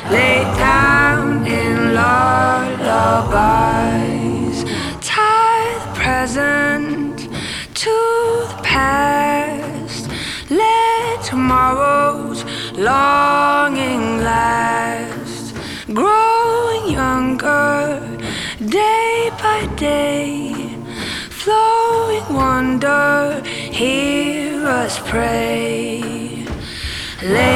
lay down in lullabies. Tie the present to the past. Let tomorrow's longing last. Growing younger day by day, flowing wonder, hear us pray.